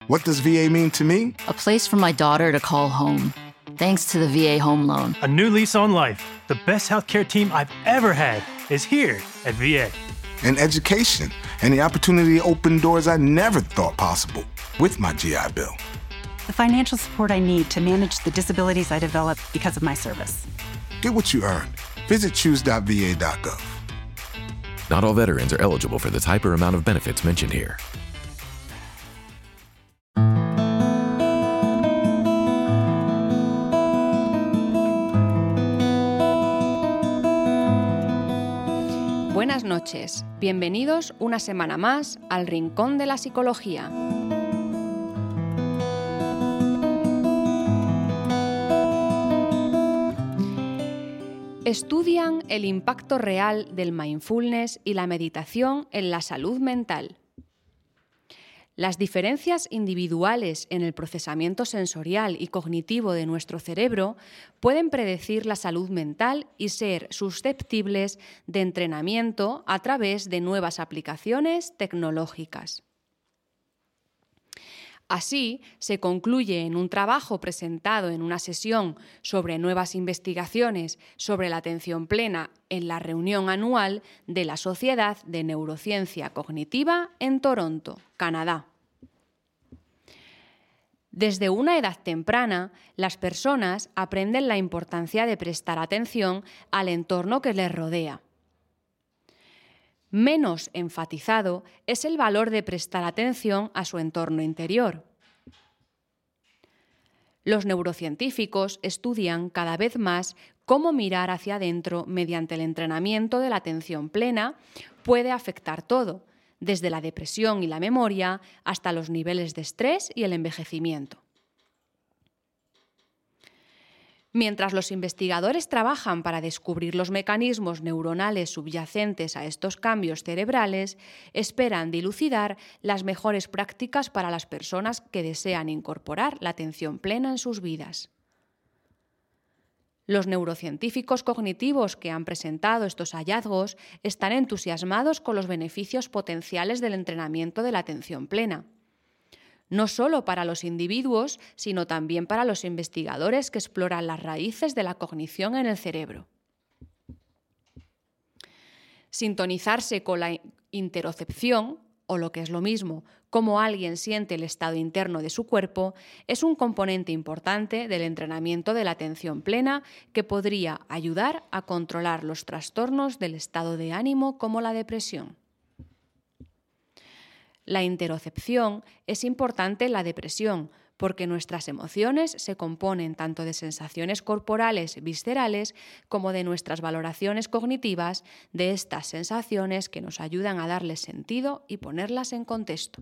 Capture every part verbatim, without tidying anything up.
What does V A mean to me? A place for my daughter to call home, thanks to the V A Home Loan. A new lease on life. The best healthcare team I've ever had is here at V A. And education, and the opportunity to open doors I never thought possible with my G I Bill. The financial support I need to manage the disabilities I developed because of my service. Get what you earned. Visit choose dot v a dot gov. Not all veterans are eligible for the type or amount of benefits mentioned here. Buenas noches, bienvenidos una semana más al Rincón de la Psicología. Estudian el impacto real del mindfulness y la meditación en la salud mental. Las diferencias individuales en el procesamiento sensorial y cognitivo de nuestro cerebro pueden predecir la salud mental y ser susceptibles de entrenamiento a través de nuevas aplicaciones tecnológicas. Así, se concluye en un trabajo presentado en una sesión sobre nuevas investigaciones sobre la atención plena en la reunión anual de la Sociedad de Neurociencia Cognitiva en Toronto, Canadá. Desde una edad temprana, las personas aprenden la importancia de prestar atención al entorno que les rodea. Menos enfatizado es el valor de prestar atención a su entorno interior. Los neurocientíficos estudian cada vez más cómo mirar hacia adentro mediante el entrenamiento de la atención plena puede afectar todo, desde la depresión y la memoria hasta los niveles de estrés y el envejecimiento. Mientras los investigadores trabajan para descubrir los mecanismos neuronales subyacentes a estos cambios cerebrales, esperan dilucidar las mejores prácticas para las personas que desean incorporar la atención plena en sus vidas. Los neurocientíficos cognitivos que han presentado estos hallazgos están entusiasmados con los beneficios potenciales del entrenamiento de la atención plena. No solo para los individuos, sino también para los investigadores que exploran las raíces de la cognición en el cerebro. Sintonizarse con la interocepción, o lo que es lo mismo, cómo alguien siente el estado interno de su cuerpo, es un componente importante del entrenamiento de la atención plena que podría ayudar a controlar los trastornos del estado de ánimo como la depresión. La interocepción es importante en la depresión porque nuestras emociones se componen tanto de sensaciones corporales viscerales como de nuestras valoraciones cognitivas de estas sensaciones que nos ayudan a darles sentido y ponerlas en contexto.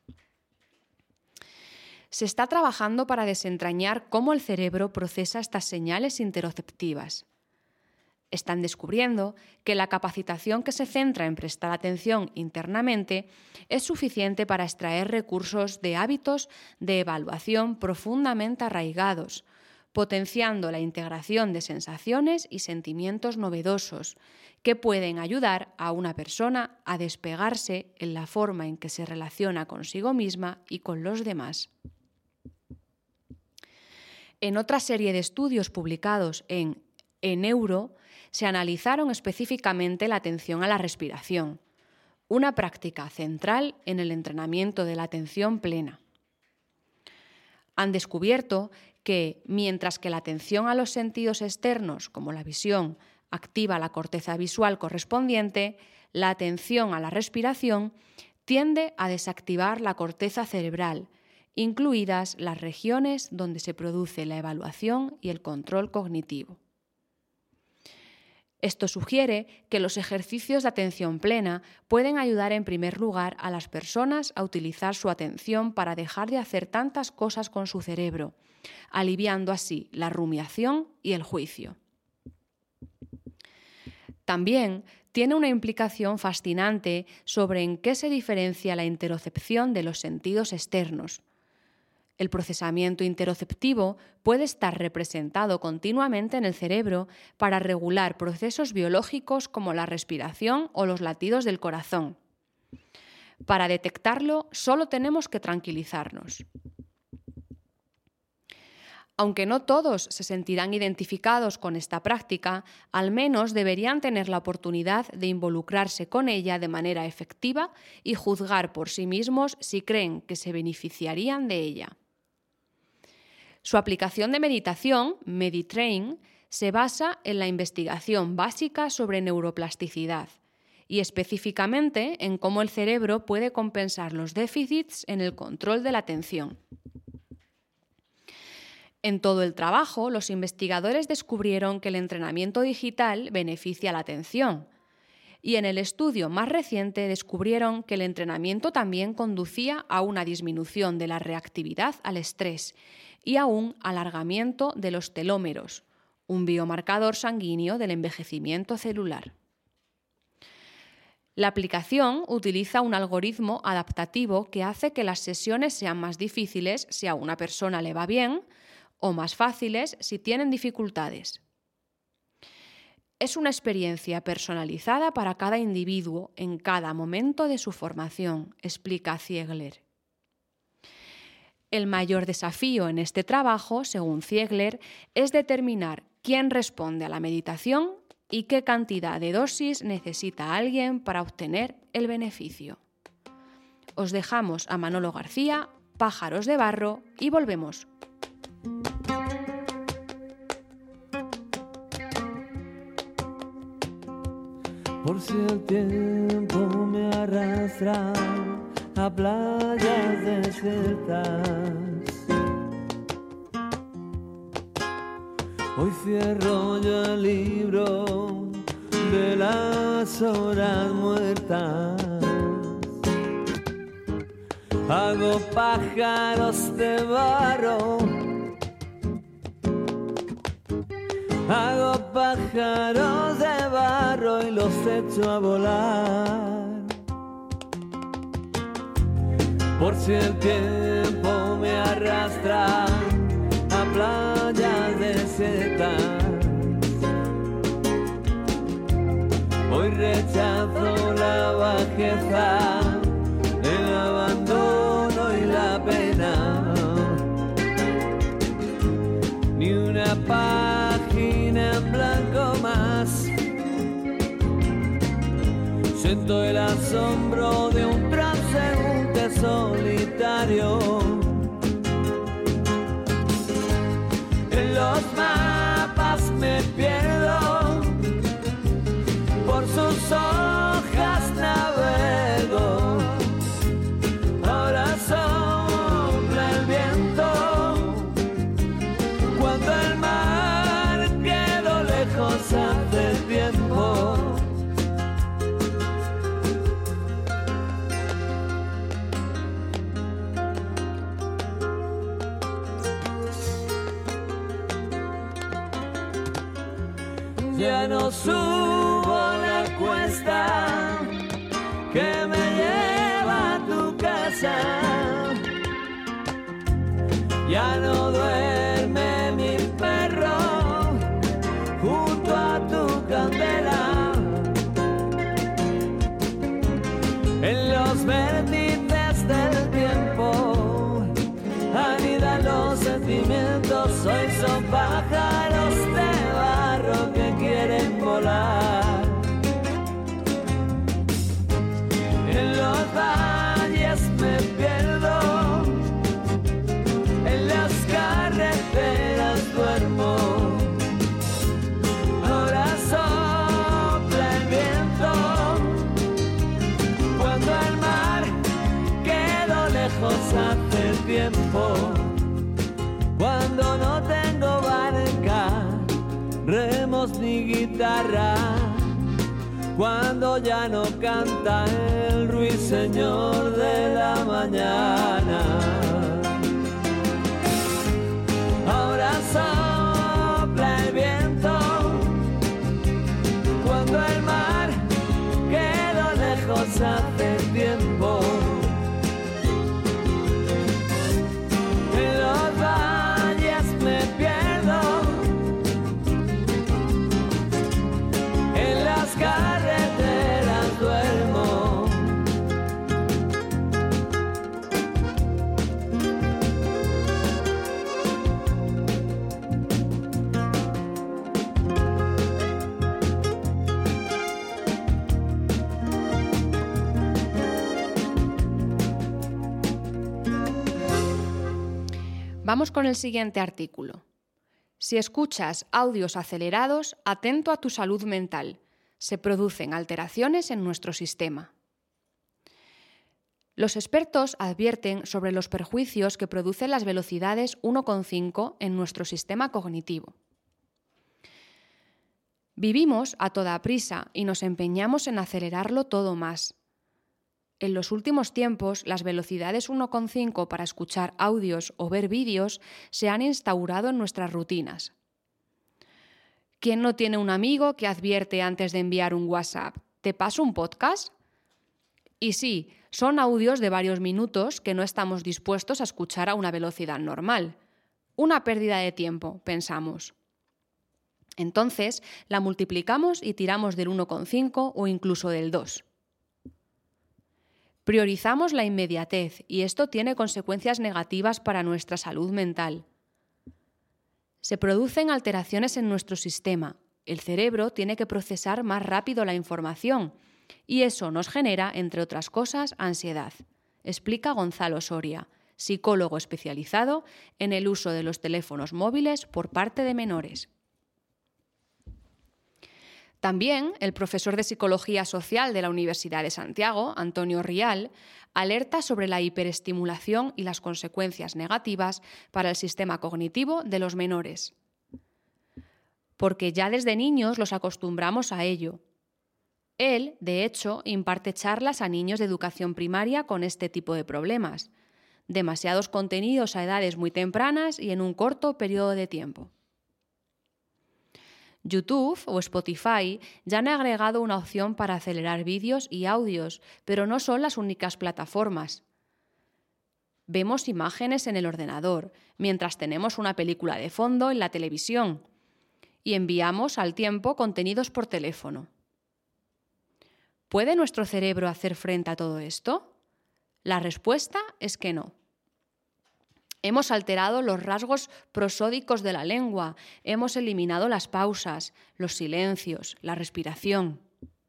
Se está trabajando para desentrañar cómo el cerebro procesa estas señales interoceptivas. Están descubriendo que la capacitación que se centra en prestar atención internamente es suficiente para extraer recursos de hábitos de evaluación profundamente arraigados, potenciando la integración de sensaciones y sentimientos novedosos que pueden ayudar a una persona a despegarse en la forma en que se relaciona consigo misma y con los demás. En otra serie de estudios publicados en eNeuro, se analizaron específicamente la atención a la respiración, una práctica central en el entrenamiento de la atención plena. Han descubierto que, mientras que la atención a los sentidos externos, como la visión, activa la corteza visual correspondiente, la atención a la respiración tiende a desactivar la corteza cerebral, incluidas las regiones donde se produce la evaluación y el control cognitivo. Esto sugiere que los ejercicios de atención plena pueden ayudar en primer lugar a las personas a utilizar su atención para dejar de hacer tantas cosas con su cerebro, aliviando así la rumiación y el juicio. También tiene una implicación fascinante sobre en qué se diferencia la interocepción de los sentidos externos. El procesamiento interoceptivo puede estar representado continuamente en el cerebro para regular procesos biológicos como la respiración o los latidos del corazón. Para detectarlo, solo tenemos que tranquilizarnos. Aunque no todos se sentirán identificados con esta práctica, al menos deberían tener la oportunidad de involucrarse con ella de manera efectiva y juzgar por sí mismos si creen que se beneficiarían de ella. Su aplicación de meditación, Meditrain, se basa en la investigación básica sobre neuroplasticidad y específicamente en cómo el cerebro puede compensar los déficits en el control de la atención. En todo el trabajo, los investigadores descubrieron que el entrenamiento digital beneficia la atención, y en el estudio más reciente descubrieron que el entrenamiento también conducía a una disminución de la reactividad al estrés y a un alargamiento de los telómeros, un biomarcador sanguíneo del envejecimiento celular. La aplicación utiliza un algoritmo adaptativo que hace que las sesiones sean más difíciles si a una persona le va bien, o más fáciles si tienen dificultades. Es una experiencia personalizada para cada individuo en cada momento de su formación, explica Ziegler. El mayor desafío en este trabajo, según Ziegler, es determinar quién responde a la meditación y qué cantidad de dosis necesita alguien para obtener el beneficio. Os dejamos a Manolo García, Pájaros de Barro, y volvemos. Por si el tiempo me arrastra a playas desiertas, hoy cierro yo el libro de las horas muertas. Hago pájaros de barro, hago pájaros de barro y los echo a volar. Por si el tiempo me arrastra a playas desiertas, hoy rechazo la bajeza, el abandono y la pena. Ni una página en blanco más. Siento el asombro de un transeúnte solitario. En los mapas me pierdo, por sus hojas navego. Ahora sopla el viento, cuando el mar quedó lejos hace tiempo. Ya no subo la cuesta que me lleva a tu casa. Ya no duerme mi perro junto a tu candela. En los vértices del tiempo anidan los sentimientos. Hoy son pájaros de barro que quieren volar. En los valles me pierdo, en las carreteras duermo. Ahora sopla el viento, cuando el mar quedó lejos hace tiempo. Cuando no tengo barca, remos ni guitarra, cuando ya no canta el ruiseñor de la mañana. Ahora sopla el viento, cuando el mar quedó lejos hace tiempo. En los valles me pierdo, en las carreteras duermo. Vamos con el siguiente artículo. Si escuchas audios acelerados, atento a tu salud mental. Se producen alteraciones en nuestro sistema. Los expertos advierten sobre los perjuicios que producen las velocidades uno coma cinco en nuestro sistema cognitivo. Vivimos a toda prisa y nos empeñamos en acelerarlo todo más. En los últimos tiempos, las velocidades uno coma cinco para escuchar audios o ver vídeos se han instaurado en nuestras rutinas. ¿Quién no tiene un amigo que advierte antes de enviar un WhatsApp? ¿Te paso un podcast? Y sí, son audios de varios minutos que no estamos dispuestos a escuchar a una velocidad normal. Una pérdida de tiempo, pensamos. Entonces, la multiplicamos y tiramos del uno coma cinco o incluso del dos. Priorizamos la inmediatez y esto tiene consecuencias negativas para nuestra salud mental. Se producen alteraciones en nuestro sistema. El cerebro tiene que procesar más rápido la información y eso nos genera, entre otras cosas, ansiedad, explica Gonzalo Soria, psicólogo especializado en el uso de los teléfonos móviles por parte de menores. También el profesor de Psicología Social de la Universidad de Santiago, Antonio Rial, alerta sobre la hiperestimulación y las consecuencias negativas para el sistema cognitivo de los menores. Porque ya desde niños los acostumbramos a ello. Él, de hecho, imparte charlas a niños de educación primaria con este tipo de problemas. Demasiados contenidos a edades muy tempranas y en un corto periodo de tiempo. YouTube o Spotify ya han agregado una opción para acelerar vídeos y audios, pero no son las únicas plataformas. Vemos imágenes en el ordenador, mientras tenemos una película de fondo en la televisión, y enviamos al tiempo contenidos por teléfono. ¿Puede nuestro cerebro hacer frente a todo esto? La respuesta es que no. Hemos alterado los rasgos prosódicos de la lengua, hemos eliminado las pausas, los silencios, la respiración.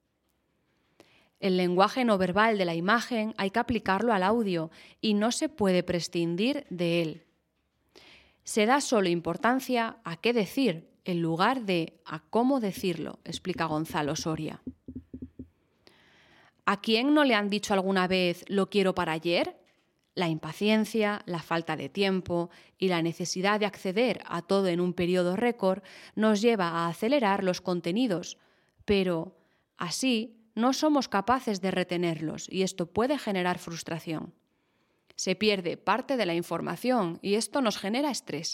El lenguaje no verbal de la imagen hay que aplicarlo al audio y no se puede prescindir de él. Se da solo importancia a qué decir en lugar de a cómo decirlo, explica Gonzalo Soria. ¿A quién no le han dicho alguna vez lo quiero para ayer? La impaciencia, la falta de tiempo y la necesidad de acceder a todo en un periodo récord nos lleva a acelerar los contenidos, pero así no somos capaces de retenerlos y esto puede generar frustración. Se pierde parte de la información y esto nos genera estrés.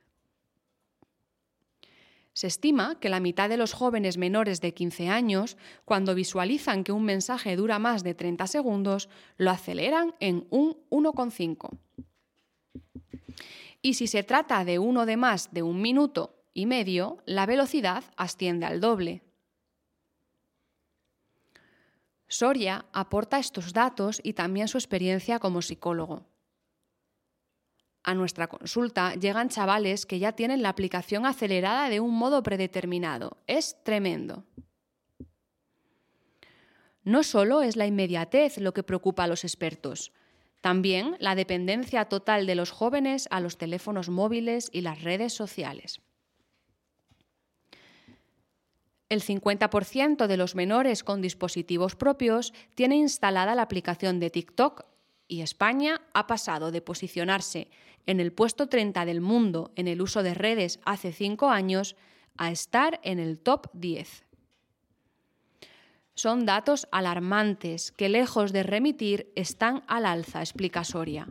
Se estima que la mitad de los jóvenes menores de quince años, cuando visualizan que un mensaje dura más de treinta segundos, lo aceleran en un uno coma cinco. Y si se trata de uno de más de un minuto y medio, la velocidad asciende al doble. Soria aporta estos datos y también su experiencia como psicólogo. A nuestra consulta llegan chavales que ya tienen la aplicación acelerada de un modo predeterminado. Es tremendo. No solo es la inmediatez lo que preocupa a los expertos, también la dependencia total de los jóvenes a los teléfonos móviles y las redes sociales. El cincuenta por ciento de los menores con dispositivos propios tiene instalada la aplicación de TikTok y España ha pasado de posicionarse en el puesto treinta del mundo en el uso de redes hace cinco años a estar en el top diez. Son datos alarmantes que, lejos de remitir, están al alza, explica Soria.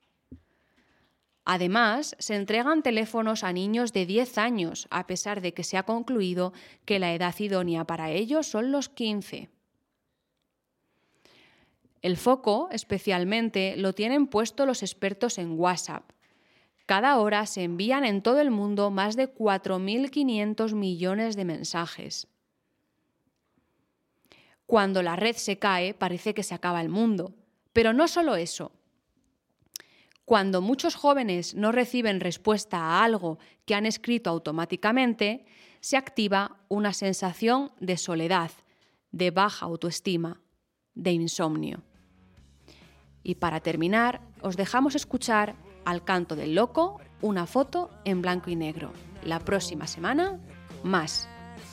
Además, se entregan teléfonos a niños de diez años, a pesar de que se ha concluido que la edad idónea para ellos son los quince. El foco, especialmente, lo tienen puesto los expertos en WhatsApp. Cada hora se envían en todo el mundo más de cuatro mil quinientos millones de mensajes. Cuando la red se cae, parece que se acaba el mundo. Pero no solo eso. Cuando muchos jóvenes no reciben respuesta a algo que han escrito automáticamente, se activa una sensación de soledad, de baja autoestima, de insomnio. Y para terminar, os dejamos escuchar Al canto del loco, una foto en blanco y negro. La próxima semana, más.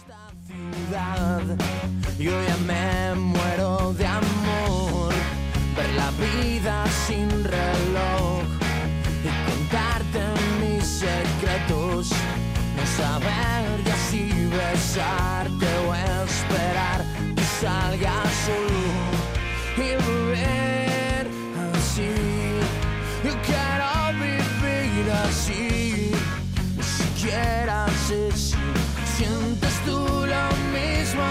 Yo ya me muero de amor, ver la vida sin reloj y contarte mis secretos, no saber ya si besarte o esperar que salga solo y beber así. Yo quiero vivir así, ni siquiera sé si sientes tú lo mismo.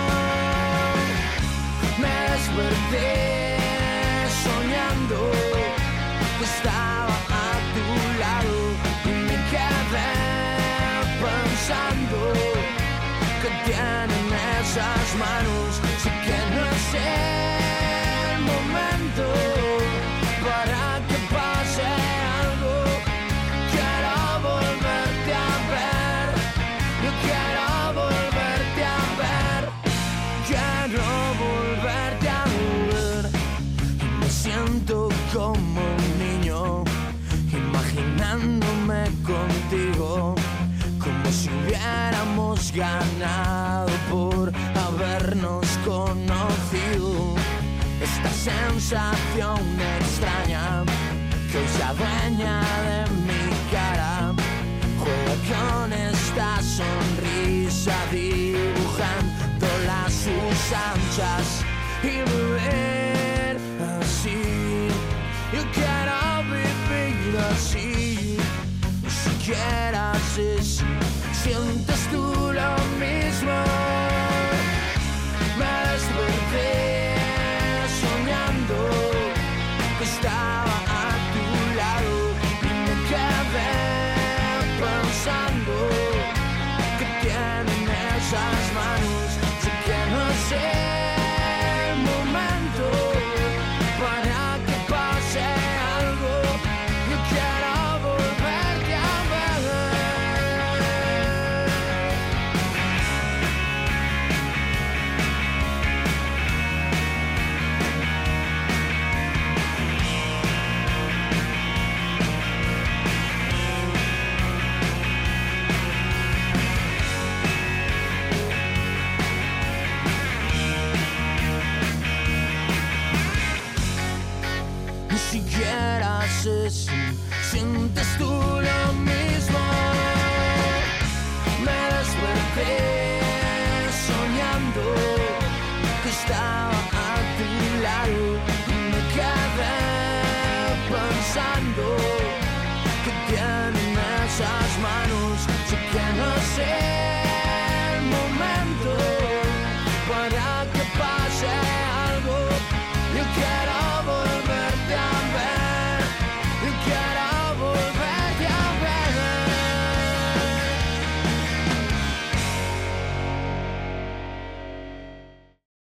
Me desperté soñando que estaba a tu lado y me quedé pensando que tienen esas manos. Sé que no es el momento para que pase algo. Quiero volverte a ver, yo quiero volverte a ver, quiero volverte a ver. Y me siento como un niño, imaginándome contigo, como si hubiéramos ganado por habernos conocido. Esta sensación extraña que hoy se adueña de mi cara, juega con esta sonrisa dibujando las sus anchas y beber así. Yo quiero vivir así, ni siquiera sé si